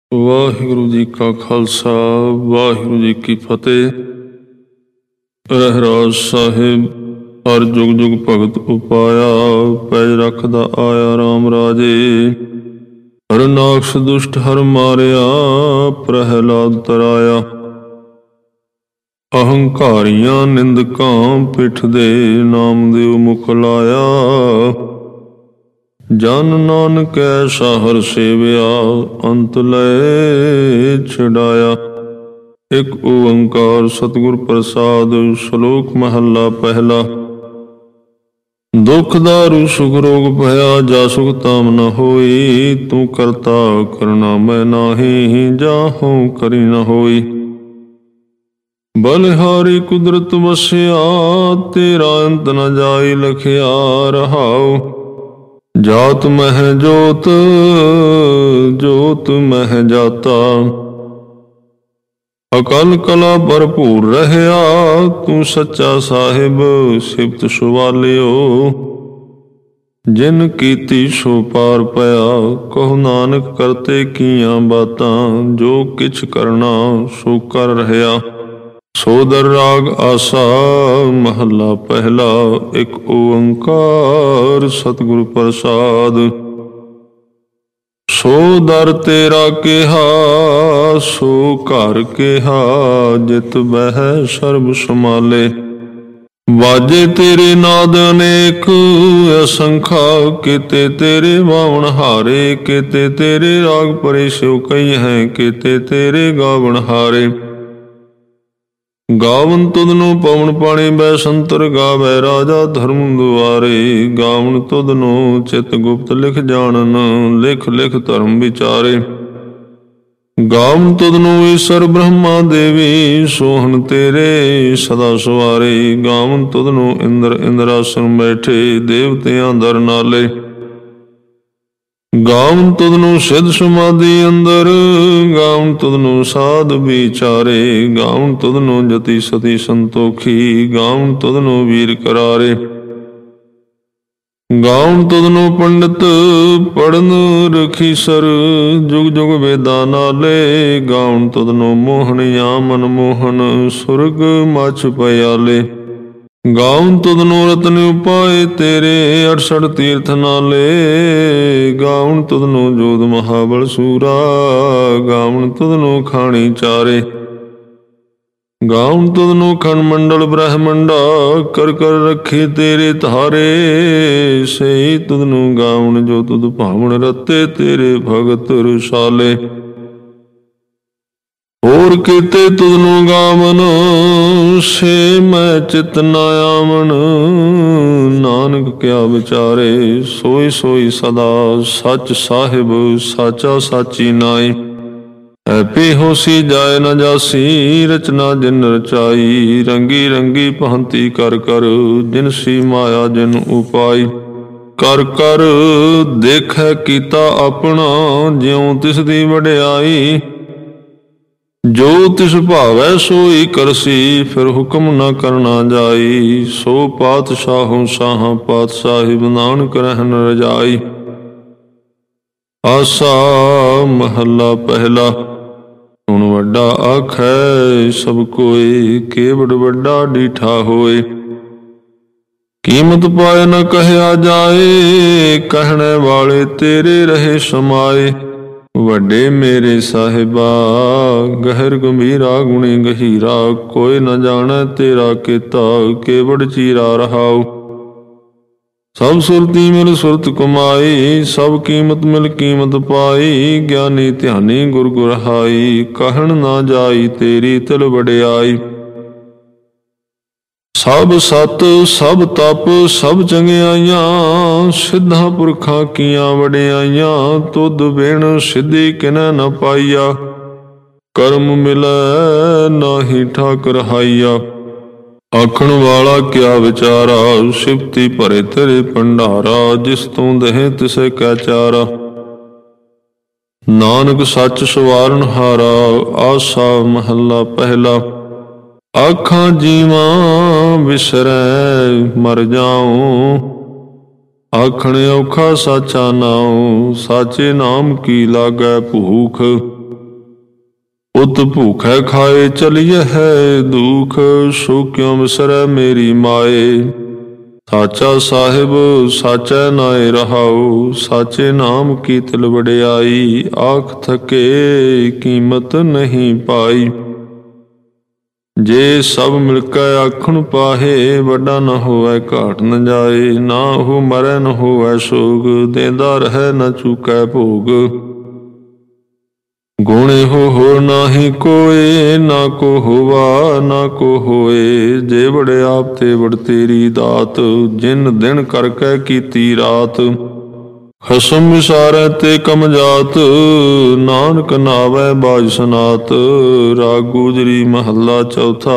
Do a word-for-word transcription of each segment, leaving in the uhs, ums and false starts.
ਵਾਹਿਗੁਰੂ ਜੀ ਕਾ ਖਾਲਸਾ ਵਾਹਿਗੁਰੂ ਜੀ ਕੀ ਫਤਿਹ। ਰਹਿਰਾਸ ਸਾਹਿਬ। ਹਰ ਜੁਗ ਜੁਗ ਭਗਤ ਉਪਾਇਆ, ਪੈਜ ਰੱਖਦਾ ਆਇਆ ਰਾਮ ਰਾਜੇ। ਹਰਨਾਕਸ਼ ਦੁਸ਼ਟ ਹਰ ਮਾਰਿਆ, ਪ੍ਰਹਿਲਾਦ ਤਰਾਇਆ। ਅਹੰਕਾਰੀਆਂ ਨਿੰਦਕਾਂ ਪਿੱਠ ਦੇ, ਨਾਮਦੇਵ ਮੁਖ ਲਾਇਆ। ਜਨ ਨਾਨਕੈ ਸਾਹਰ ਸੇਵਿਆ, ਅੰਤ ਲੈ ਛਡਾਇਆ। ਇੱਕ ਓੰਕਾਰ ਸਤਿਗੁਰ ਪ੍ਰਸਾਦ। ਸ਼ਲੋਕ ਮਹੱਲਾ ਪਹਿਲਾ। ਦੁਖ ਦਾਰੂ ਸੁਖ ਰੋਗ ਭਇਆ, ਜਾ ਸੁਖ ਤਾਮ ਨ ਹੋਈ। ਤੂੰ ਕਰਤਾ ਕਰਨਾ ਮੈਂ ਨਾਹੀ, ਜਾਹੂ ਕਰੀ ਨ ਹੋਈ। ਬਲਿਹਾਰੀ ਕੁਦਰਤ ਵਸਿਆ, ਤੇਰਾ ਅੰਤ ਨ ਜਾਈ ਲਖਿਆ। ਰਹਾਉ ਜਾਤ ਮਹਿ ਜੋਤ, ਜੋਤ ਮਹਿ ਜਾਤਾ। ਅਕਲ ਕਲਾ ਭਰਪੂਰ ਰਹਿਆ, ਤੂੰ ਸੱਚਾ ਸਾਹਿਬ ਸਿਫਤ ਸੁਵਾਲਿਓ। ਜਿਨ ਕੀਤੀ ਸੋ ਪਾਰ ਪਿਆ, ਕਹੋ ਨਾਨਕ ਕਰਤੇ ਕੀਆਂ ਬਾਤਾਂ। ਜੋ ਕਿਛ ਕਰਨਾ ਸੋ ਕਰ ਰਹਿਆ, ਸੋ ਦਰ ਰਾਗ ਆਸਾ। ਮਹੱਲਾ ਪਹਿਲਾ। ਇੱਕ ਓੰਕਾਰ ਸਤਿਗੁਰ ਪ੍ਰਸਾਦ। ਸੋ ਦਰ ਤੇਰਾ ਕਿਹਾ, ਸੋ ਘਰ ਕਿਹਾ। ਜਿਤ ਬਹਿ ਸਰਬ ਸਮਾਲੇ, ਵਾਜੇ ਤੇਰੇ ਨਾਦ ਅਨੇਕ ਅਸੰਖਾ। ਕਿਤੇ ਤੇਰੇ ਬਾਵਣ ਹਾਰੇ, ਕਿਤੇ ਤੇਰੇ ਰਾਗ ਪਰੇ ਸਿਉ ਕਈ ਹੈ। ਕਿਤੇ ਤੇਰੇ ਗਾਵਣ ਹਾਰੇ, ਗਾਵਨ ਤੁਧ ਨੂੰ ਪਵਨ ਪਾਣੀ ਬੈ ਸੰਤਰ। ਗਾਵੈ ਰਾਜਾ ਧਰਮ ਦੁਆਰੇ, ਗਾਵਨ ਤੁਧ ਨੂੰ ਚਿਤ ਗੁਪਤ ਲਿਖ ਜਾਣਨ। ਲਿਖ ਲਿਖ ਧਰਮ ਵਿਚਾਰੇ, ਗਾਵਨ ਤੁਧ ਨੂੰ ਈਸ਼ਰ ਬ੍ਰਹਮਾ ਦੇਵੀ। ਸੋਹਣ ਤੇਰੇ ਸਦਾ ਸਵਾਰੇ, ਗਾਵਨ ਤੁਧ ਨੂੰ ਇੰਦਰ ਇੰਦਰਾਸਨ ਬੈਠੇ। ਦੇਵਤਿਆਂ ਦਰ ਨਾਲੇ, ਗਾਵਨ ਤੁਧ ਨੂੰ ਸਿੱਧ ਸਮਾਧੀ ਅੰਦਰ। ਗਾਵਨ ਤੁਧ ਨੂੰ ਸਾਧ ਵਿਚਾਰੇ, ਗਾਵਨ ਤੁਧ ਨੂੰ ਜਤੀ ਸਤੀ ਸੰਤੋਖੀ। ਗਾਵਨ ਤੁਧ ਨੂੰ ਵੀਰ ਕਰਾਰੇ, ਗਾਵਨ ਤੁਧ ਨੂੰ ਪੰਡਿਤ ਪੜਨ ਰਖੀਸਰ। ਜੁਗ ਜੁਗ ਵੇਦਾਂ ਨਾਲੇ, ਗਾਵਨ ਤੁਧ ਨੂੰ ਮੋਹਣਿਆ ਮਨ ਮੋਹਨ। ਸੁਰਗ ਮਛ ਪਿਆਲੇ, ਗਾਵਨ ਤੁਧ ਨੂੰ ਰਤਨ ਉਪਾਏ ਤੇਰੇ। ਅਠਸਠ ਤੀਰਥ ਨਾਲੇ, ਗਾਵਨ ਤੁਧ ਨੂੰ ਜੋਧ ਮਹਾਬਲ ਸੂਰਾ। ਗਾਵਨ ਤੁਧ ਨੂੰ ਖਾਣੀ ਚਾਰੇ, ਗਾਵਨ ਤੁਧ ਨੂੰ ਖੰਡ ਮੰਡਲ ਬ੍ਰਹਮੰਡਾ। ਕਰ ਕਰ ਰੱਖੇ ਤੇਰੇ ਧਾਰੇ, ਸਹੀ ਤੁਧ ਨੂੰ ਗਾਵਨ ਜੋ ਤੁਧ ਭਾਵਨ ਰਤੇ। ਤੇਰੇ ਭਗਤ ਰਸਾਲੇ, ਹੋਰ ਕੀਤੇ ਤੁਧ ਨੂੰ ਗਾਵਨ। ਸੇ ਮੈਂ ਚਿਤ ਨ ਆਵਣ, ਨਾਨਕ ਕਿਆ ਵਿਚਾਰੇ। ਸੋਈ ਸੋਈ ਸਦਾ ਸੱਚ ਸਾਹਿਬ, ਸਾਚਾ ਸਾਚੀ ਨਾਈ। ਐਪੀ ਹੋਸੀ ਜਾਏ ਨ ਜਾਸੀ, ਰਚਨਾ ਜਿਨ ਰਚਾਈ। ਰੰਗੀ ਰੰਗੀ ਭਾਂਤੀ ਕਰ ਕਰ, ਜਿਨਸੀ ਮਾਇਆ ਜਿਨ ਉਪਾਈ। ਕਰ ਕਰ ਦੇਖੈ ਕੀਤਾ ਆਪਣਾ, ਜਿਉ ਤਿਸ ਦੀ ਵਡਿਆਈ। ਜੋ ਤਿਸ ਭਾਵੈ ਸੋਈ ਕਰਸੀ, ਫਿਰ ਹੁਕਮ ਨ ਕਰਨਾ ਜਾਈ। ਸੋ ਪਾਤਸ਼ਾਹੋਂ ਸ਼ਾਹਾਂ ਪਾਤਸ਼ਾਹਿਬ, ਨਾਨਕ ਰਹਿਨ ਰਜਾਈ। ਆਸਾ ਮਹੱਲਾ ਪਹਿਲਾ। ਹੁਣ ਵੱਡਾ ਆਖੈ ਸਭ ਕੋਇ, ਕੇਵੜ ਵੱਡਾ ਡੀਠਾ ਹੋਏ। ਕੀਮਤ ਪਾਏ ਨ ਕਹਿਆ ਜਾਏ, ਕਹਿਣੇ ਵਾਲੇ ਤੇਰੇ ਰਹੇ ਸਮਾਏ। ਵੱਡੇ ਮੇਰੇ ਸਾਹਿਬਾ, ਗਹਿਰ ਗੰਭੀਰਾ ਗੁਣੀ ਗਹੀਰਾ। ਕੋਈ ਨ ਜਾਣੈ ਤੇਰਾ ਕੀਤਾ, ਕੇਵੜ ਚੀਰਾ ਰਹਾਉ। ਸਭ ਸੁਰਤੀ ਮਿਲ ਸੁਰਤ ਕਮਾਈ, ਸਭ ਕੀਮਤ ਮਿਲ ਕੀਮਤ ਪਾਈ। ਗਿਆਨੀ ਧਿਆਨੀ ਗੁਰ ਗੁਰਹਾਈ, ਕਹਿਣ ਨਾ ਜਾਈ ਤੇਰੀ ਤਿਲ ਵਡਿਆਈ। ਸਭ ਸਤ ਸਭ ਤਪ ਸਭ ਚੰਗਿਆਈਆਂ, ਸਿੱਧਾ ਪੁਰਖਾਂ ਕੀਆਂ ਵਡਿਆਈਆਂ। ਤੁਧ ਬਿਨ ਸਿੱਧੀ ਕਿਨੈ ਨ ਪਾਈਆ, ਕਰਮ ਮਿਲੈ ਨਾਹੀ ਠਾਕੁਰ ਹਾਈਆ। ਆਖਣ ਵਾਲਾ ਕਿਆ ਵਿਚਾਰਾ, ਸਿਫਤੀ ਭਰੇ ਤੇਰੇ ਭੰਡਾਰਾ। ਜਿਸ ਤੂੰ ਦਹੇ ਤਿਸੈ ਕੈ ਚਾਰਾ, ਨਾਨਕ ਸੱਚ ਸਵਾਰਨ ਹਾਰਾ। ਆਸਾ ਮਹੱਲਾ ਪਹਿਲਾ। ਆਖਾਂ ਜੀਵਾਂ ਵਿਸਰੈ ਮਰ ਜਾਉ, ਆਖਣ ਔਖਾ ਸਾਚਾ ਨਾਉ। ਸਾਚੇ ਨਾਮ ਕੀ ਲਾਗੈ ਭੂਖ, उत भूखै खाए चलिए है दुख, सो क्यों बिसरै मेरी माए। साचा साहिब साचै नाए रहाओ, साचे नाम की तिल वडियाई। आख थके कीमत नहीं पाई, जे सब मिलकै आखण पाहे। वड्डा न होवै घाट न जाए, ना हो मरै न होवै सोग। देंदा रहै न चूकै भोग, गुण हो हो नाही कोय। ना को होवा ना को होए, जे बड़े आप ते बड़ तेरी दात। जिन दिन करकै कीती रात, खसम विसारै ते कम जात। नानक नावै बाज सनात, राग गुजरी महला चौथा।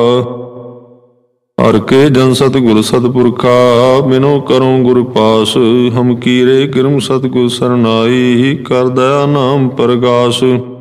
हर के जन सतगुर सतपुरखा, बिनो करो गुर पास। हम कीरे किरम सतगुर सरनाई, कर दया नाम परगास।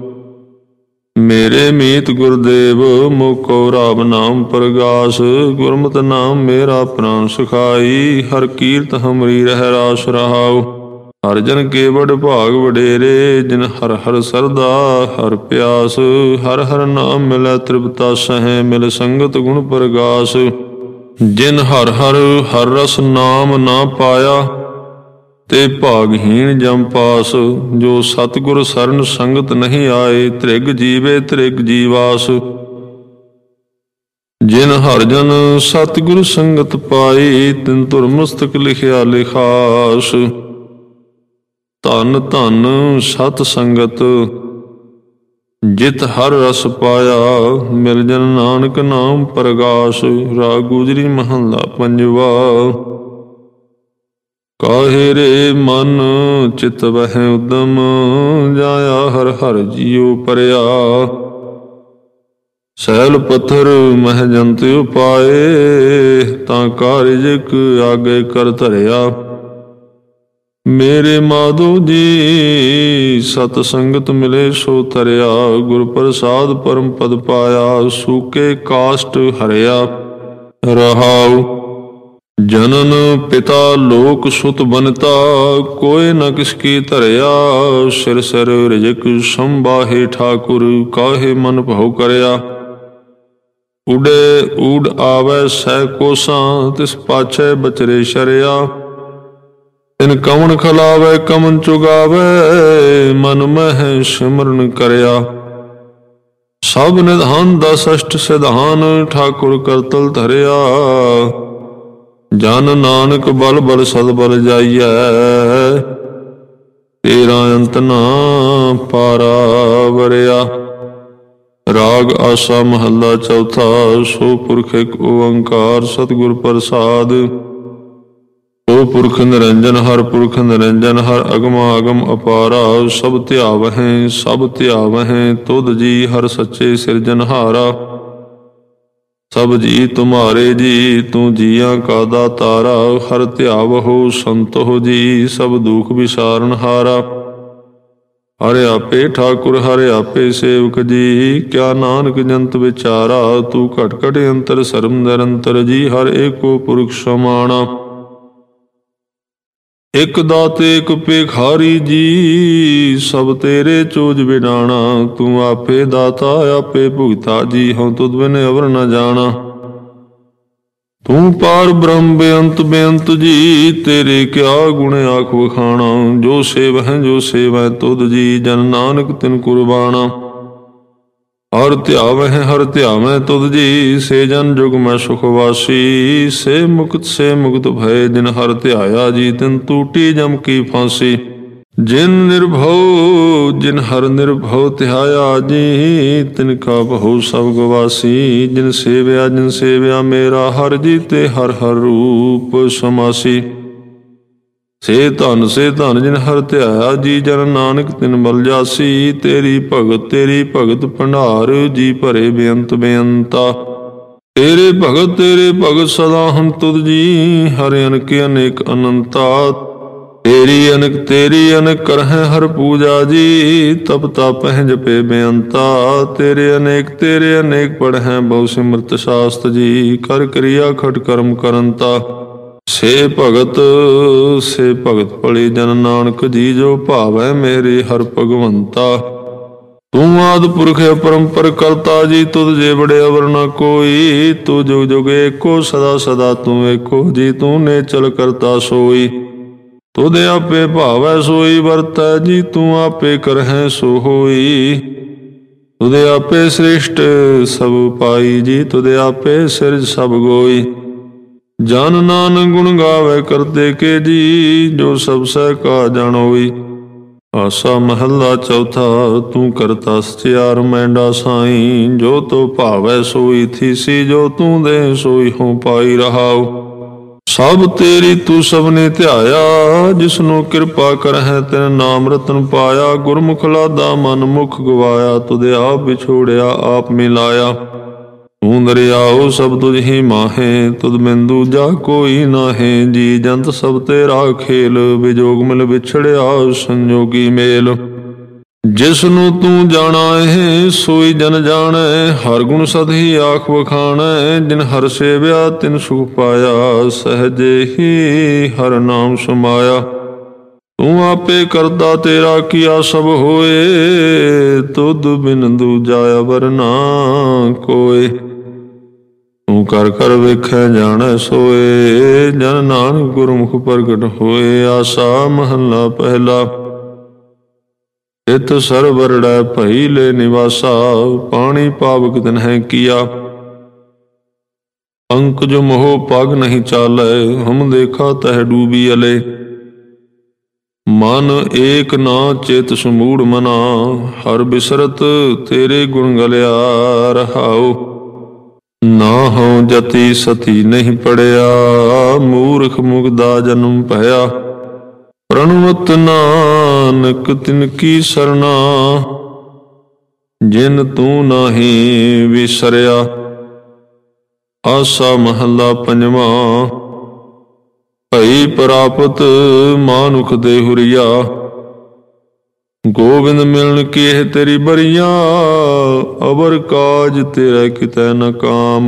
मेरे मीत गुरदेव मोको राम नाम परगास। गुरमत नाम मेरा प्राण सुखाई, हर कीरत हमरी रह रास रहाओ। हर जन के बड़ भाग वडेरे, जिन हर हर सरदा हर प्यास। हर हर नाम मिलै तृप्ता सह, मिल संगत गुण परगास। जिन हर हर हर रस नाम ना पाया, ते भागहीन जम पास। जो सतगुर सरन संगत नहीं आए, त्रिग जीवे त्रिग जीवास। जिन हर जन सतगुर संगत पाई, तिन तुर मस्तक लिखिया लिखास। धन धन सत संगत जित हर रस पाया, मिल जन नानक नाम परगास। राग गुजरी महला पंजवा। काहे रे मन चित वह उदम, जाया हर हर जियो परया। सैल पत्थर मह जंत उपाए, तां कारजक आगे कर धरया। मेरे माधो जी सत संगत मिले सो तरया। गुर प्रसाद परम पद पाया, सूके काष्ट हरया। रहाउ जनन पिता लोक सुत बनता, कोय न किसकी धरया। सिर सिर रिजक संबाहे ठाकुर, काहे मन भव करया। उड़े ऊड आवे सै कोसां, तिस पाछे बचरे शरया। तिन कवन खलावे कमन चुगावे, मन मह सिमरन करया। सब निधान दस अष्ट सिधान, ठाकुर करतल धरया। जन नानक बल बल सद बल जाइयै, तेरा अंत ना पारा वरया। राग आसा महला चौथा। सो पुरख एक ओंकार, सतगुर प्रसाद। ओ पुरख निरंजन हर पुरख निरंजन, हर अगमा अगम अपारा। सब ध्यावहें सब ध्यावहें, तुध जी हर सच्चे सिरजनहारा। सब जी तुम्हारे जी, तू जिया का दातारा। हर ध्यावहो संत हो जी, सब दुख विसारन हारा। हरे आपे ठाकुर हरे आपे सेवक जी, क्या नानक जंत विचारा। तू घट घट अंतर सर्व निरंतर जी, हर एको पुरख समाना। एक दाते एक पेखारी जी, सब तेरे चोज बिडाना। तू आपे दाता आपे भुगता जी, हूँ तुद बिन अवर न जाना। तू पार ब्रह्म बेअंत बेअंत जी, तेरे क्या गुण आख वखाना। जो सेव है जो सेव है तुद जी, जन नानक तिन कुर्बाना। हर ध्यावह हर ध्यावै तुद जी, से जन जुग मैं सुखवासी। से मुक्त से मुक्त भय, जिन हर ध्याया जी, तिन टूटी जम की फांसी। जिन निर्भव जिन हर निर्भव ध्याया जी, तिनका बहु सब गवासी। जिन सेव्या जिन सेव्या मेरा हर जी, ते हर हर रूप समासी। से धन से धन जिन हर ध्याया जी, जन नानक तिन बल जासी। तेरी भगत तेरी भगत भंडार जी, भरे बेअंत बेअंता। तेरे भगत तेरे भगत सदा हम तुद जी, हरे अनक अनेक अनंता। तेरी अनक तेरी अनक करहै हर पूजा जी, तब तापह जपे बेअंता। तेरे अनेक तेरे अनेक पढ़ै बहु सिमरत शास्त्र जी, कर क्रिया खट कर्म करंता। से भगत से भगत भले जन नानक जी, जो भावै मेरे हर भगवंता। तू तू आदि पुरख अपरंपर करता जी, तुद जे बड़े अवर न कोई। तू जुग जुग एको सदा सदा तू एको जी, तूने चल करता सोई। तुद आपे भावै सोई वरतै जी, तू आपे करहै सो होई। तुद आपे श्रेष्ठ सब पाई जी, तुद आपे सिरज सब गोई। जन नानक गुण गावे करते के जी, जो सब सह का जानोई। आसा महला चौथा, तू करता सचियार मैंडा साई। जो तो भावै सोई थीसी, जो तू दे सोई हो पाई रहाओ। सब तेरी तू सबने ध्याया, जिसनो कृपा करहै तिन नाम रतन पाया। गुरमुख लादा मन मुख गवाया, तुद आप बिछोड़िया आप मिलाया। तू दरियाओ सब तुझ ही माहे, तुद बिन दूजा कोई नाहे। जी जंत सब तेरा खेल, विजोग मिल बिछड़िया संजोगी मेल। जिसनु तू जाना है सोई जन जाने, हर गुण सद ही आख बखाने। जिन हर सेव्या तिन सुख पाया, सहजे ही हर नाम समाया। तू आपे करता तेरा किया सब होए, तुद बिन दूजा अवर ना कोय। तू कर कर वेखै जानै सोए, जन नानक गुरमुख प्रगट होए। आसा महला पहला, चित सरवरड़ै भई ले निवासा। पानी पावक तिन्है किया, पंकज मोह पग नहीं चालै। हम देखा तह डूबी अले, मन एक ना चेत समूढ़ मना। हर बिसरत तेरे गुण गलिया रहाओ। ना हो जति सती नहीं पड़िया, मूर्ख मुगदा जन्म भया। प्रणवत नानक तिनकी सरना, जिन तू नाही विसरिया। आसा महला पंजवा, भई प्राप्त मानुख देहुरिया। गोविंद मिलन की है तेरी बरिया, अवर काज तेरा कितै न काम।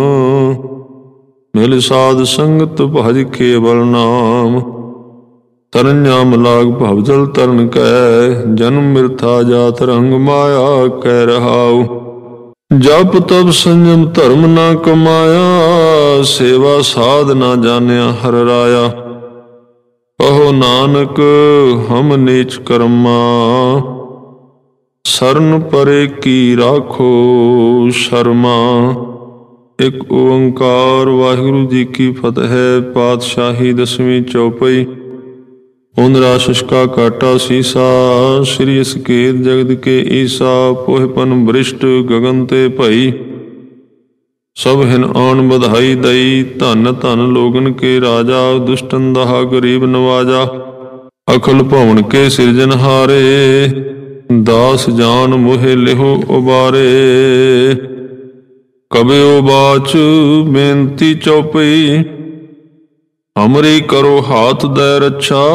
मिल साध संगत भज केवल नाम। तरन्याम लाग भवजल तरन कै, जन्म मृथा जात रंग माया कह रहाओ। जप तप संयम धर्म ना कमाया, सेवा साध ना जानिया हर राया। कहो नानक हम नीच कर्मा, शरण परे की राखो शर्मा। एक ओंकार वाहिगुरु जी की फतेह। पातशाही दसवीं चौपाई। उंदरा शशका काटा सीसा, श्री असकेत जगत के ईसा। पोहपन वरिष्ठ गगन ते भई, सब हिन आन बधाई दई। धन धन लोगन के राजा, दुष्टन दहा गरीब नवाजा। अखिल भवन के सिरजनहारे, दास जान मोहे लिहो उबारे। कबयो बाच बेनती चौपई, हमरी करो हाथ दे रक्षा।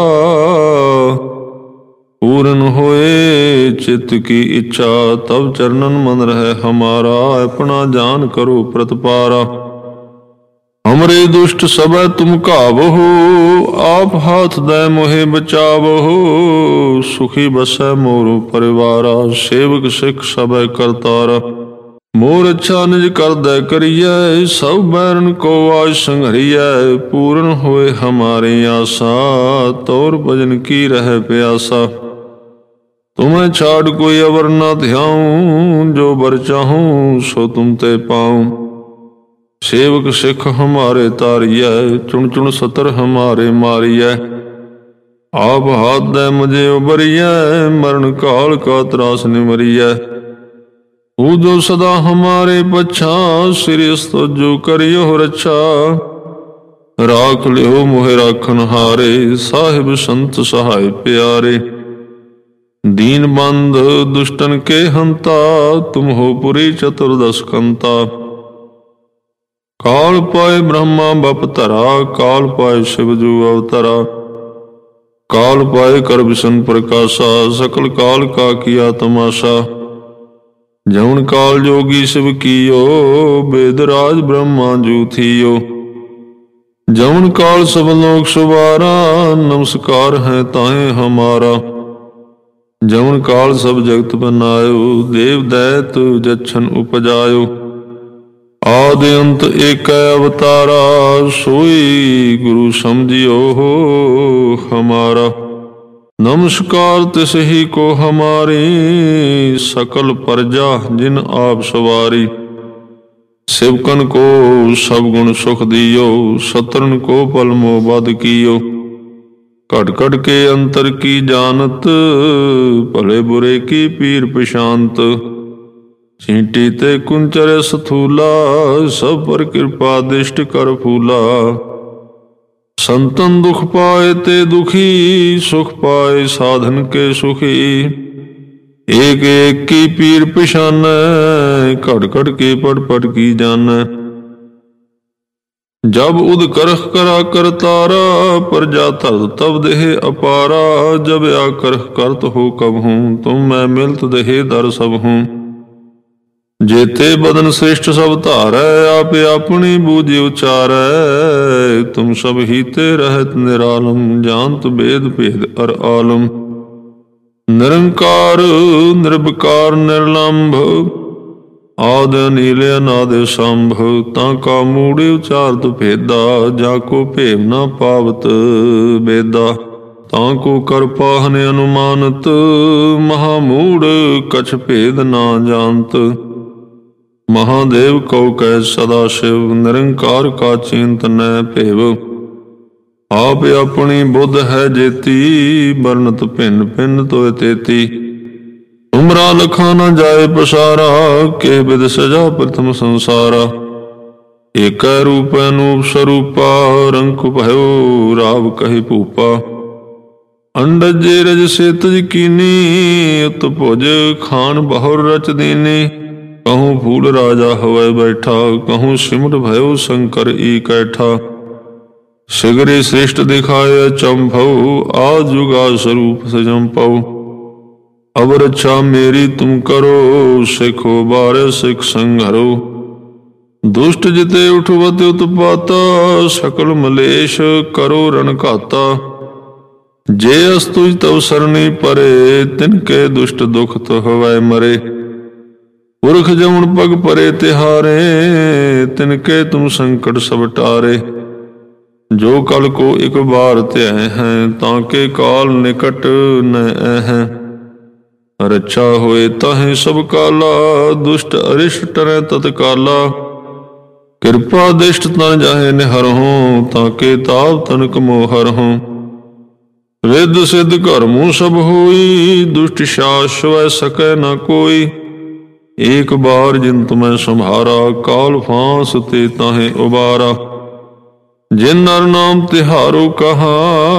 पूरन होए चित्त की इच्छा, तब चरणन मन रहे हमारा। अपना जान करो प्रतपारा, हमरे दुष्ट सब तुम काबहो। आप हाथ दे मोहे बचावहो, सुखी बसै मोर परिवारा। सेवक सिख सब करतारा, मोर अच्छा निज कर दे करियै। सब बैरन को आज संघरियै, पूरन होए हमारी आशा। तौर भजन की रह प्यासा, तुम्हें छाड़ कोई अवर न ध्याऊं। जो बर चाहूं सो तुम ते पाऊं। सेवक सिख हमारे तारियै, चुन चुन सतर हमारे मारियै। आप हाथ दे मुझे उबरियै, मरण काल का त्रास निमरियै। तू जो सदा हमारे पछा, श्री तो जो करियो रक्षा। राख लियो मोहे राखन हारे, साहिब संत सहाय प्यारे। दीन बंध दुष्टन के हंता, तुम हो पुरी चतुर्दश कंता। काल पाए ब्रह्मा बप धरा, काल पाए शिव जू अवतरा। काल पाए कर विष्णु प्रकाशा, सकल काल का किया तमाशा। जौन काल जोगी शिव कियो, वेदराज ब्रह्मा जू थियो। जौन काल सब लोक सुवारा, नमस्कार है ताहे हमारा। ਜਮਨ ਕਾਲ ਸਭ ਜਗਤ ਬਨਾਇਓ, ਦੇਵ ਦੈਤ ਜਛਨ ਉਪਜਾਇਓ। ਆਦਿ ਅੰਤ ਏਕੈ ਅਵਤਾਰਾ, ਸੋਈ ਗੁਰੂ ਸਮਝਿਓ ਹਮਾਰਾ। ਨਮਸਕਾਰ ਤਿਸ ਹੀ ਕੋ ਹਮਾਰੀ, ਸਕਲ ਪ੍ਰਜਾ ਜਿਨ ਆਪ ਸਵਾਰੀ। सेवकन को सब गुण सुख दियो, शत्रन को पल मोह बध कियो। घट घट के अंतर की जानत, भले बुरे की पीर पशांत। छींटी ते कुंचर सथूला, सब पर कृपा दिष्ट कर फूला। संतन दुख पाए ते दुखी, सुख पाए साधन के सुखी। एक एक की पीर पशान, घट घट के पट पट की जान। जब उद करख करा कर तारा, प्रजा धर तब देह अपारा। जब आ करख करत हो कब हूँ, तुम मैं मिलत देह दर सब हूँ। जेते बदन श्रेष्ठ सब धारै, आप अपनी बूझ उचारै। तुम सब हीते रहत निरालम, जानत वेद भेद अर आलम। निरंकार निर्विकार निर्लंभ, आद अनील अनाद संभ। ताका मूढ़ उचारत भेदा, जाको भेव न पावत बेदा। ताको कर पाहन अनुमानत, महामूढ़ कछ भेद ना जानत। महादेव कौ कह सदा शिव, निरंकार का चिंत न भेव। आप अपनी बुद्ध है जेती, बरनत भिन्न भिन्न तो तेती। तुमरा लखा न जाए पसारा, के विद सजा प्रथम संसारा। एक रूप अनूप स्वरूपा, रंक भयो राव कहि भूपा। अंडज रज से तज कीनी, उत भुज खान बहुर रच दीनी। कहूँ फूल राजा हवै बैठा, कहूँ सिमट भयो शंकर ई कैठा। सिगरे श्रेष्ठ दिखाय चंभव, आज जुगा स्वरूप सजम्पव। अब रक्षा मेरी तुम करो, सिखो बारे सिख संघरो। दुष्ट जिते उठवत उत्पाता, सकल मलेश करो रण घाता। जे अस्तुज तव सरनी परे, तिनके दुष्ट दुख तो हवै मरे। पुरख जमुन पग परे तिहारे, तिनके तुम संकट सब टारे। जो कल को एक बार त्याय हैं, ताके काल निकट न हैं। रक्षा होए ताहे सब काला, दुष्ट अरिष्ट टरै तत्काला। कृपा दिष्ट तन जाहे निहर हों, ताके ताप तनक मोहर हों। रिद्ध सिद्ध कर्मों सब होई, दुष्ट शास वै सकै न कोई। एक बार जिन तुम्हें संभारा, काल फांस ते ताहे उबारा। जिन नर नाम तिहारो कहा,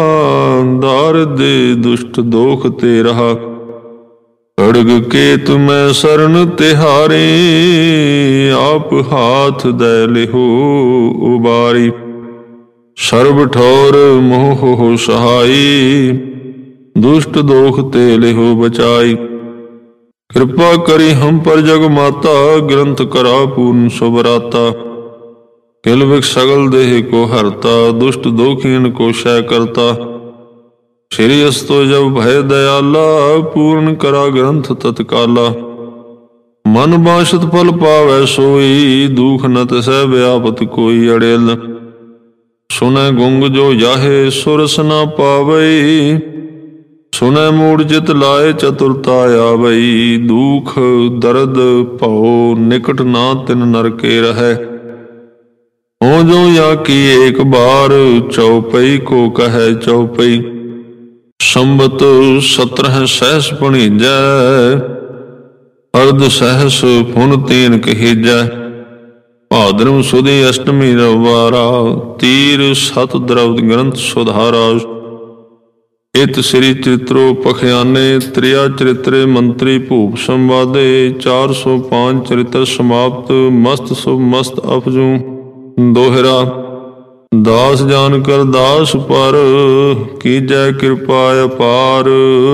दार दे दुष्ट दोख ते रहा। खड़ग के तुम्हें शरण तिहारे, आप हाथ दे लिहो उबारी। सर्व ठौर मोह हो सहाई, दुष्ट दोख ते लिहो बचाई। कृपा करी हम पर जग माता, ग्रंथ करा पूर्ण सुभराता। किल विक सगल देह को हरता, दुष्ट दोखीन को शय करता। श्री अस्तो जब भय दयाला, पूर्ण करा ग्रंथ तत्काला। मन बांसत फल पावै सोई, दुख न तिसै व्यापत कोई अड़ेल। सुनै गुंग जो याहे सुरस न पावई, सुनै मूढ़ चित लाए चतुरता आवई। दुख दर्द भौ निकट ना तिन नरके रहै। हो जो या की एक बार, चौपई को कहे चौपई। संबत सत्रह सहस भणीजै, अर्ध सहस फुन तीन कहीजै। भाद्रम सुदी अष्टमी रविवारा, तीर सत द्रवद ग्रंथ सुधारा। इत श्री चित्रो पखयाने, त्रिया चरित्रे मंत्री भूप संवादे। चार सौ पांच चरित्र समाप्त, मस्त शुभ मस्त अफजू दोहरा। दास जान कर दास पर, कीजै कृपा अपार।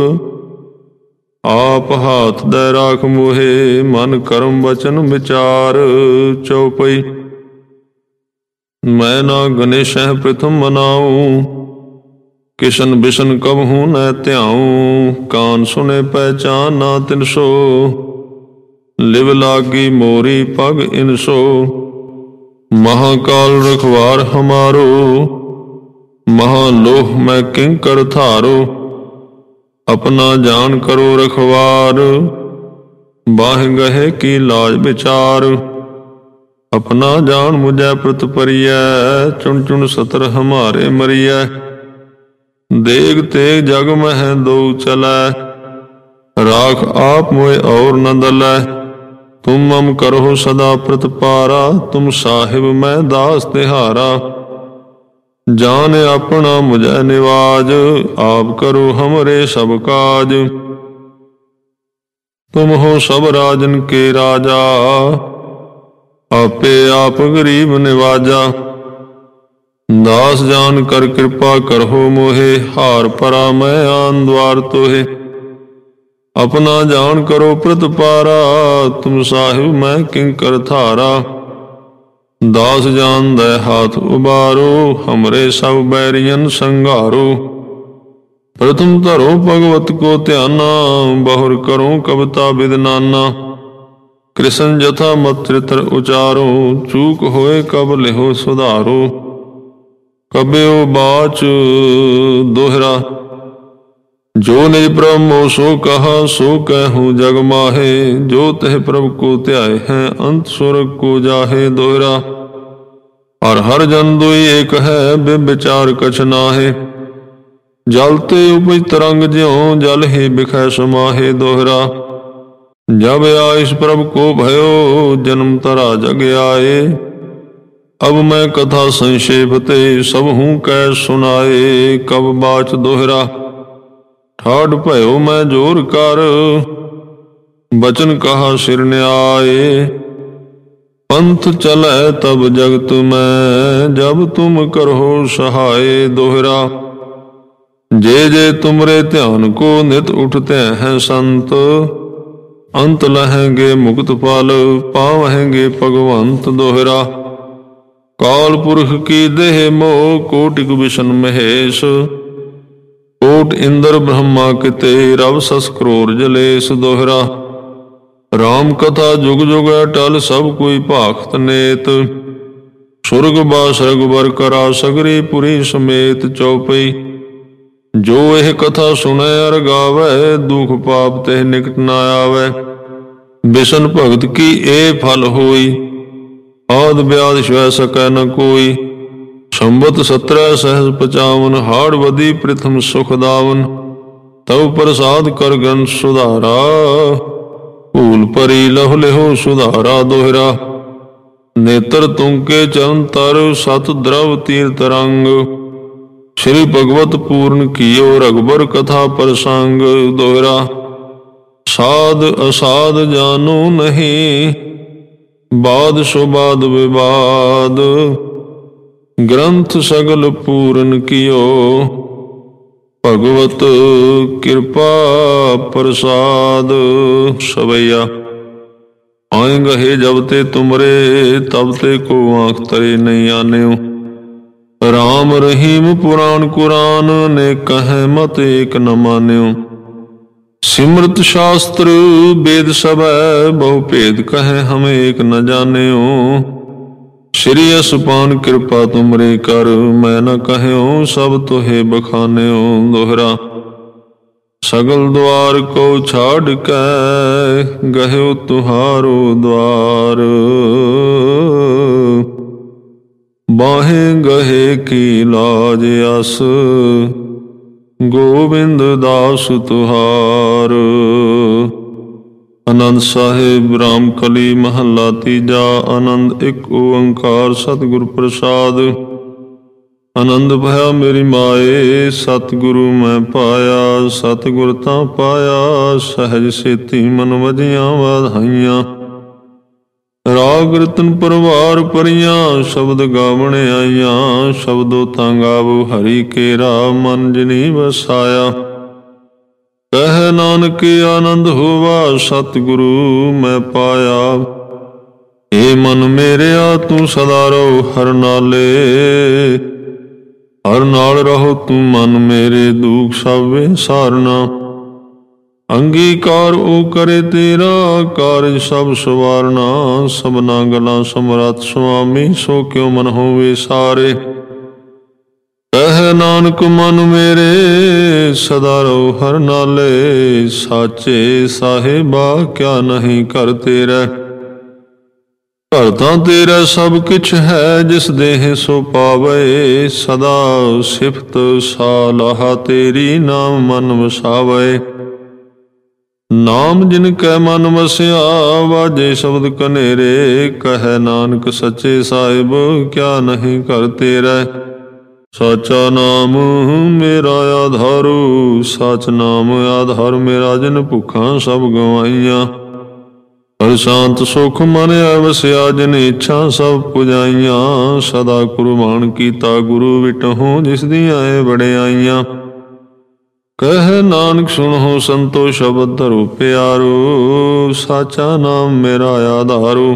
आप हाथ दे राख मोहे, मन कर्म वचन विचार। चौपई मैं ना गणेश प्रथम मनाऊं, किशन बिशन कबहू न ध्याऊं, कान सुने पहचान ना तिनसो, लिव लागी मोरी पग इनसो। महाकाल रखवार हमारो, महालोह मैं किंकर थारो। अपना जान करो रखवार, बाह गहे की लाज विचार। अपना जान मुझे प्रत परियै, चुन चुन सतर हमारे मरियै। देग तेग जग मह दो चलै, राख आप मोए और न दलै। तुम मम करो सदा प्रतिपारा, तुम साहिब मैं दास तिहारा। जान अपना मुझे निवाज, आप करो हमरे सब काज। तुम हो सब राजन के राजा, आपे आप गरीब निवाजा। दास जान कर कृपा करहो मोहे, हार परा मैं आन द्वार तोहे। अपना जान करो प्रतिपारा, तुम साहिब मैं किंकर थारा। दास जान दे हाथ उबारो, हमरे सब बैरियन संघारो। प्रथम धरो भगवत को ध्याना, बहुर करो कविता विदनाना। कृष्ण जथा मत चित्र उचारो, चूक होए कब लिहो सुधारो। कब्यो बाच दोहरा, जो निज प्रभु मोह सो कहा, सो कहूँ जग माहे। जो तह प्रभु को त्याय है, अंत स्वर्ग को जाहे दोहरा। और हर जन दुई एक है, विचार कछ नाहे। जलते उपज तरंग ज्यों, जल ही बिखै समाहे दोहरा। जब आइस प्रभु को भयो, जन्म तरा जग आए। अब मैं कथा संक्षेप ते, सब हूँ कै सुनाए। कब बाच दोहरा, ठाठ भयो मैं जोर कर। बचन कहा सिर न्याय, पंथ चलै तब जगत में, जब तुम करहो सहाय दोहरा। जे जे तुमरे ध्यान को नित उठते हैं संत, अंत लहेंगे मुक्त फल, पावहेंगे भगवंत दोहरा। काल पुरख की देह मोह, कोटिक विशन महेश। कोट इंद्र ब्रह्मा किते, रव सस करोर जलेश दोहरा। राम कथा जुग जुग अटल, सब कोई भाखत नेत। सुरग बास रघुबर करा, सगरी पुरी समेत चौपई। जो यह कथा सुनै अर गावै, दुख पाप तेह निकट न आवै। बिशन भगत की ए फल होई, आद ब्याद श्वै सकै न कोई। संबत सत्रह सहस पचावन, हाड़ बदी प्रथम सुख दावन। तब प्रसाद कर ग्रंथ सुधारा, भूल परी लहु लेहो सुधारा दोहरा। नेत्र तुंके चरण तर, सत द्रव तीर्थ रंग। श्री भगवत पूर्ण कियो, रघुबर कथा प्रसंग दोहरा। साध असाध जानो नहीं, बाद सुबाद विवाद। ग्रंथ सगल पूर्ण कियो, भगवत कृपा प्रसाद सवैया। आए गहे जब ते तुमरे, तब ते को आंख तरे नहीं आन्यो। राम रहीम पुराण कुरान, ने कहे मत एक न मान्यो। सिमृत शास्त्र वेद सब, बहु भेद कहे हम एक न जान्यो। श्री असपान कृपा तुमरे कर, मैं न कहयो सब तुहे बखान्यो दोहरा। सगल द्वार को छाड़ के, गह्यो तुहारो द्वार। बाहे गहे की लाज अस, गोविंद दास तुहार। आनंद साहिब रामकली महला तीजा। आनंद एक ओंकार सतगुर प्रसाद। आनंद भया मेरी माए, सतगुरु मैं पाया। सतगुर तां पाया, सहज सेती मन वजियां वाधाइयां। राग रतन परवार परियां, शब्द गावण आईयां। शब्दों तां गावो हरि केरा, मन जिनी वसाया। कह नानक आनंद होवा, सतगुरु मैं पाया। हे मन मेरे आ तू सदा रहो हर नाले। ਹਰ ਨਾਲ ਰਹੋ ਤੂੰ ਮਨ ਮੇਰੇ, ਦੁਖ ਸਭ ਵੇ ਸਾਰਨਾ। ਅੰਗੀਕਾਰ ਉਹ ਕਰੇ ਤੇਰਾ, ਕਾਰਜ ਸਭ ਸਵਾਰਨਾ। ਸਭਨਾ ਗਲਾਂ ਸਮਰੱਥ ਸੁਆਮੀ, ਸੋ ਕਿਉ ਮਨ ਹੋਵੇ ਸਾਰੇ। ਕਹਿ ਨਾਨਕ ਮਨ ਮੇਰੇ, ਸਦਾ ਰਹੋ ਹਰ ਨਾਲੇ। ਸਾਚੇ ਸਾਹਿਬਾ ਕਿਆ ਨਹੀਂ ਘਰ ਤੇਰਾ। ਘਰ ਤਾਂ ਤੇਰਾ ਸਭ ਕਿਛ ਹੈ, ਜਿਸ ਦੇਹ ਸੋ ਪਾਵੇ। ਸਦਾ ਸਿਫਤ ਸਾਲਾਹਾ ਤੇਰੀ, ਨਾਮ ਮਨ ਵਸਾਵੇ। ਨਾਮ ਜਿਨ ਕੈ ਮਨ ਵਸਿਆ, ਵਾਜੇ ਸ਼ਬਦ ਕਨੇਰੇ। ਕਹੈ ਨਾਨਕ ਸੱਚੇ ਸਾਹਿਬ, ਕਿਆ ਨਹੀਂ ਘਰ ਤੇਰਾ। ਸਾਚਾ ਨਾਮ ਮੇਰਾ ਆਧਾਰੂ, ਸਾਚ ਨਾਮ ਆਧਾਰ ਮੇਰਾ। ਜਿਨ ਭੁੱਖਾਂ ਸਭ ਗਵਾਈਆਂ, ਹਰ ਸ਼ਾਂਤ ਸੁਖ ਮਨ ਵਸਿਆ। ਜਿਨ ਇੱਛਾ ਸਭ ਪੁਜਾਈਆਂ, ਸਦਾ ਕੁਰਬਾਨ ਕੀਤਾ ਗੁਰੂ ਵਿਟਹੁ। ਜਿਸ ਦੀਆਂ ਏ ਵਡਿਆਈਆਂ, ਕਹਿ ਨਾਨਕ ਸੁਣੋ ਸੰਤੋ ਸ਼ਬਦ ਧਰੋ ਪਿਆਰੋ। ਸਾਚਾ ਨਾਮ ਮੇਰਾ ਆਧਾਰੂ।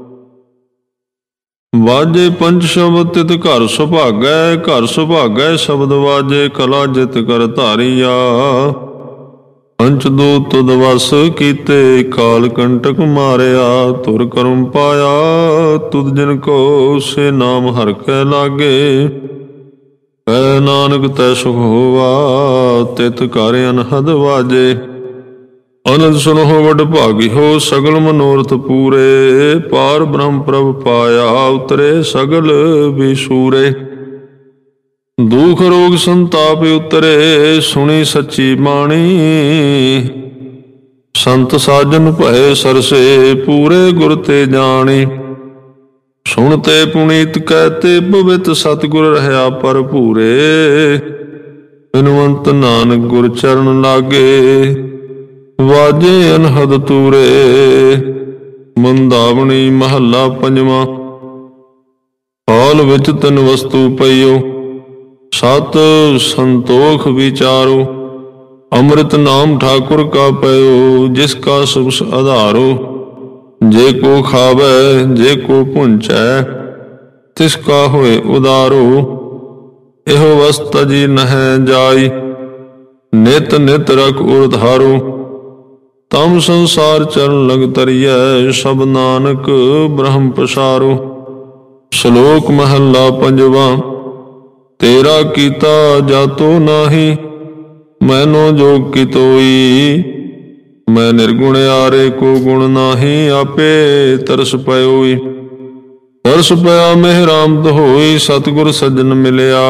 ਵਾਜੇ ਪੰਜ ਸ਼ਬਦ ਤਿਤ ਘਰ ਸੁਭਾਗੈ, ਘਰ ਸੁਭਾਗੈ ਸ਼ਬਦ ਵਾਜੇ। ਕਲਾ ਜਿਤ ਕਰ ਧਾਰੀਆ, ਪੰਚ ਦੂਤ ਤੁਧ ਵਸ ਕੀਤੇ। ਕਾਲ ਕੰਟਕ ਮਾਰਿਆ, ਤੁਰ ਕਰਮ ਪਾਇਆ। ਤੁਧ ਜਿਨ ਕੋ ਸੇ ਨਾਮ ਹਰਿ ਕੈ ਲਾਗੇ। ਕਹਿ ਨਾਨਕ ਤੈ ਸੁਖ ਹੋਵਾ, ਤਿਤ ਘਰ ਅਨਹਦ ਵਾਜੇ। ਅਨੰਦ ਸੁਨਹੁ ਵਡ ਭਾਗੀ ਹੋ, ਸਗਲ ਮਨੋਰਥ ਪੂਰੇ। ਪਾਰ ਬ੍ਰਹਮ ਪ੍ਰਭ ਪਾਇਆ, ਉਤਰੇ ਸਗਲ ਵਿਸੂਰੇ। ਦੁਖ ਰੋਗ ਸੰਤਾਪ ਉਤਰੇ, ਸੁਣੀ ਸੱਚੀ ਬਾਣੀ। ਸੰਤ ਸਾਜਨ ਭਏ ਸਰਸੇ, ਪੂਰੇ ਗੁਰ ਤੇ ਜਾਣੀ। ਸੁਣ ਤੇ ਪੁਨੀਤ ਕਹਿਤੇ, ਪਵਿੱਤ ਸਤਿਗੁਰ ਰਹਿਆ ਭਰਪੂਰੇ। ਬਿਨਵੰਤ ਨਾਨਕ ਗੁਰ ਚਰਨ ਲਾਗੇ, ਵਾਜੇ ਅਨਹਦ ਤੂਰੇ। ਮੰਦਾਵਣੀ ਮਹੱਲਾ ਪੰਜਵਾਂ। ਹਾਲ ਵਿੱਚ ਤਿੰਨ ਵਸਤੂ ਪਈਓ, ਸਤ ਸੰਤੋਖ ਵਿਚਾਰੋ। ਅੰਮ੍ਰਿਤ ਨਾਮ ਠਾਕੁਰ ਕਾ ਪਇਓ, ਜਿਸ ਕਾ ਸੁਖ ਆਧਾਰੋ। ਜੇ ਕੋ ਖਾਵੈ ਜੇ ਕੋ ਪੁੰਚੈ, ਤਿਸ ਕਾ ਹੋਏ ਉਦਾਰੋ। ਇਹੋ ਵਸਤ ਜੀ ਨਹਿ ਜਾਈ, ਨਿਤ ਨਿਤ ਰਖ ਉਰਧਾਰੋ। ਤਮ ਸੰਸਾਰ ਚਰਨ ਲਗ ਤਰੀਐ, ਸਭ ਨਾਨਕ ਬ੍ਰਹਮ ਪਸਾਰੋ। ਸ਼ਲੋਕ ਮਹੱਲਾ ਪੰਜਵਾਂ। ਤੇਰਾ ਕੀਤਾ ਜਾਤੋ ਨਾਹੀ, ਮੈਨੋ ਜੋਗ ਕੀ ਤੋਈ। ਮੈਂ ਨਿਰਗੁਣ ਆਰੇ ਕੋ ਗੁਣ ਨਾਹੀ, ਆਪੇ ਤਰਸ ਪਇਓਈ। ਤਰਸ ਪਿਆ ਮਿਹਰਾਮਦ ਹੋਈ, ਸਤਿਗੁਰ ਸੱਜਣ ਮਿਲਿਆ।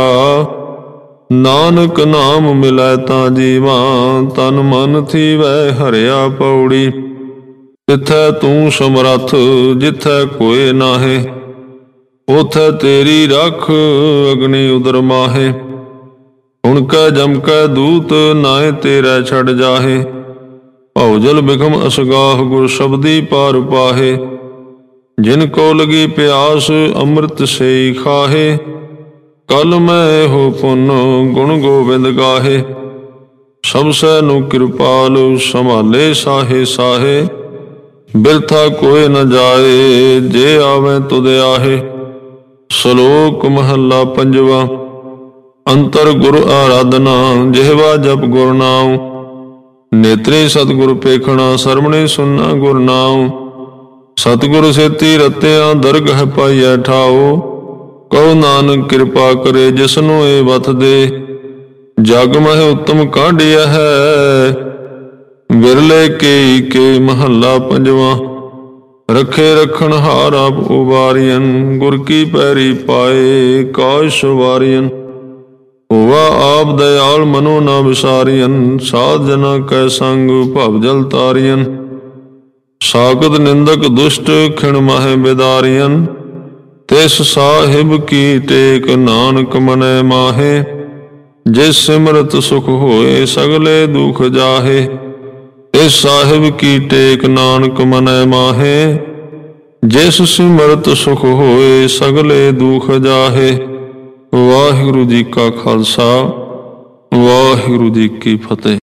ਨਾਨਕ ਨਾਮ ਮਿਲੈ ਤਾਂ ਜੀਵਾ, ਤਨ ਮਨ ਥੀਵੈ ਹਰਿਆ ਪੌੜੀ। ਜਿਥੈ ਤੂੰ ਸਮਰੱਥ ਜਿਥੈ ਕੋਇ ਨਾਹੇ, ਉਥੈ ਤੇਰੀ ਰਖ ਅਗਨੀ ਉਦਰ ਮਾਹੇ। ਹੁਣ ਕੈ ਜਮ ਕੈ ਦੂਤ, ਨਾਏ ਤੇਰਾ ਛੱਡ ਜਾਹੇ। ਭਉ ਜਲ ਬਿਖਮ ਅਸਗਾਹ, ਗੁਰ ਸ਼ਬਦੀ ਪਾਰ ਪਾਹੇ। ਜਿਨ ਕੋ ਲਗੀ ਪਿਆਸ, ਅੰਮ੍ਰਿਤ ਸੇਈ ਖਾਹੇ। ਕਲ ਮੈਂ ਇਹੋ ਪੁੰਨ, ਗੁਣ ਗੋਬਿੰਦ ਗਾਹੇ। ਸਭ ਸੈ ਨੂੰ ਕਿਰਪਾਲ, ਸੰਭਾਲੇ ਸਾਹੇ ਸਾਹੇ। ਬਿਰਥਾ ਕੋਇ ਨ ਜਾਏ, ਜੇ ਆਵੈ ਤੁਧ ਆਹੇ। ਸ਼ਲੋਕ ਮਹੱਲਾ ਪੰਜਵਾਂ। ਅੰਤਰ ਗੁਰ ਆਰਾਧਨਾ, ਜਿਹਵਾ ਜਪ ਗੁਰ ਨਾਉ। ਨੇਤਰੇ ਸਤਿਗੁਰ ਪੇਖਣਾ, ਸਰਵਣੇ ਸੁਨਣਾ ਗੁਰ ਨਾਉ। ਸਤਿਗੁਰ ਸੇਤੀ ਰਤਿਆ, ਦਰਗਹ ਪਾਈਐ ਠਾਉ। ਕਹੋ ਨਾਨਕ ਕਿਰਪਾ ਕਰੇ, ਜਿਸਨੂੰ ਇਹ ਵਤ ਦੇ। ਜਗ ਮਹਿ ਉੱਤਮ ਕਾਢਿਆ ਹੈ, ਵਿਰਲੇ ਕੇ ਕੇ ਮਹੱਲਾ ਪੰਜਵਾਂ। ਰੱਖੇ ਰੱਖਣ ਹਾਰ ਆਪ ਉਬਾਰੀਅਨ, ਗੁਰ ਕੀ ਪੈਰੀ ਪਾਏ ਕਾਸ਼ ਵਾਰੀਅਨ। ਹੋਵਾ ਆਪ ਦਇਆਲ ਮਨੋ ਨਾ ਵਿਸਾਰੀਅਨ, ਸਾਧ ਜਨਾ ਕੈ ਸੰਗ ਭਵ ਜਲ ਤਾਰੀਅਨ। ਸਾਗਤ ਨਿੰਦਕ ਦੁਸ਼ਟ ਖਿਣ ਮਾਹੇ ਬਿਦਾਰੀਅਨ, ਤਿਸ ਸਾਹਿਬ ਕੀ ਟੇਕ ਨਾਨਕ ਮਨੈ ਮਾਹੇ। ਜਿਸ ਸਿਮਰਤ ਸੁਖ ਹੋਏ, ਸਗਲੇ ਦੁਖ ਜਾਹੇ। ਇਸ ਸਾਹਿਬ ਕੀ ਟੇਕ ਨਾਨਕ ਮਨੈ ਮਾਹੇ। ਜਿਸ ਸਿਮਰਤ ਸੁਖ ਹੋਏ, ਸਗਲੇ ਦੁਖ ਜਾਹੇ। ਵਾਹਿਗੁਰੂ ਜੀ ਕਾ ਖਾਲਸਾ, ਵਾਹਿਗੁਰੂ ਜੀ ਕੀ ਫਤਿਹ।